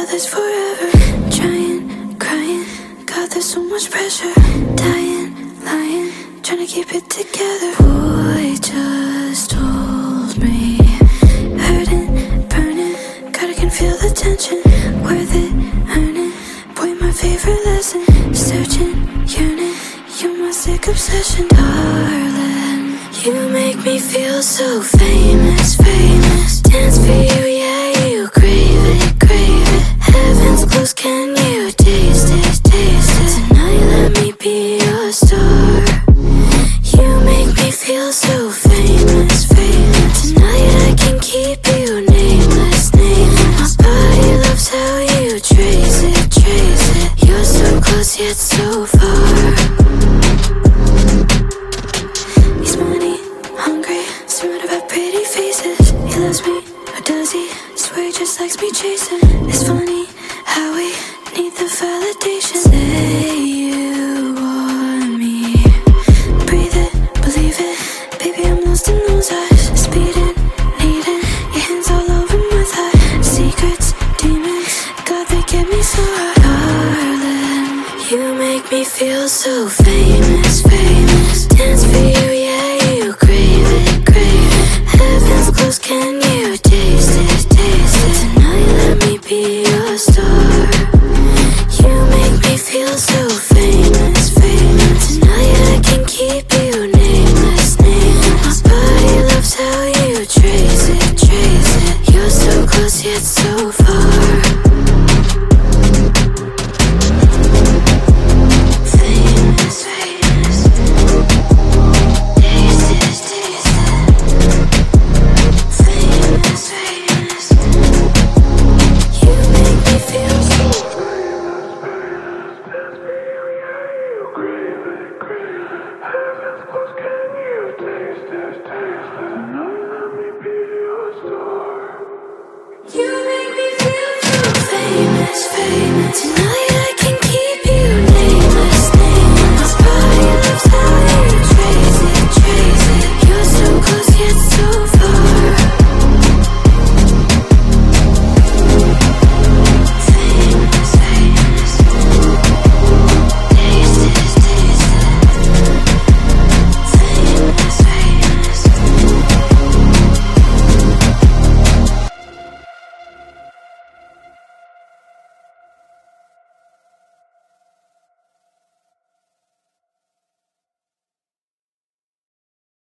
this forever. Trying, crying, God, there's so much pressure. Dying, lying, trying to keep it together. Boy just told me, hurting, burning, God, I can feel the tension. Worth it, earn it, boy, my favorite lesson. Searching, yearning, you're my sick obsession. Darling, you make me feel so famous, famous. Dance for you, yeah, you crave it, crave it. Heaven's close, can you taste it, taste it? Tonight let me be your star. You make me feel so famous, famous. Tonight I can keep you nameless, nameless. My body loves how you trace it, trace it. You're so close yet so far. He's money, hungry, surrounded by pretty faces. He loves me, or does he? Swear he just likes me chasing. It's funny how we need the validation. Say you want me, breathe it, believe it. Baby, I'm lost in those eyes. Speeding, needing, your hands all over my thigh. Secrets, demons, God, they get me so high. Darling, you make me feel so famous, famous. Dance for you, yeah, you crave it, crave it. Heaven's close, can you taste it, taste it? Tonight let me be your star. You make me feel so famous, famous. Tonight I can keep you nameless, nameless. My body loves how you trace it, trace it. You're so close yet so far. Famous, famous. Taste it, taste it. Famous, famous. You make me feel so You make me feel so famous, famous. Tonight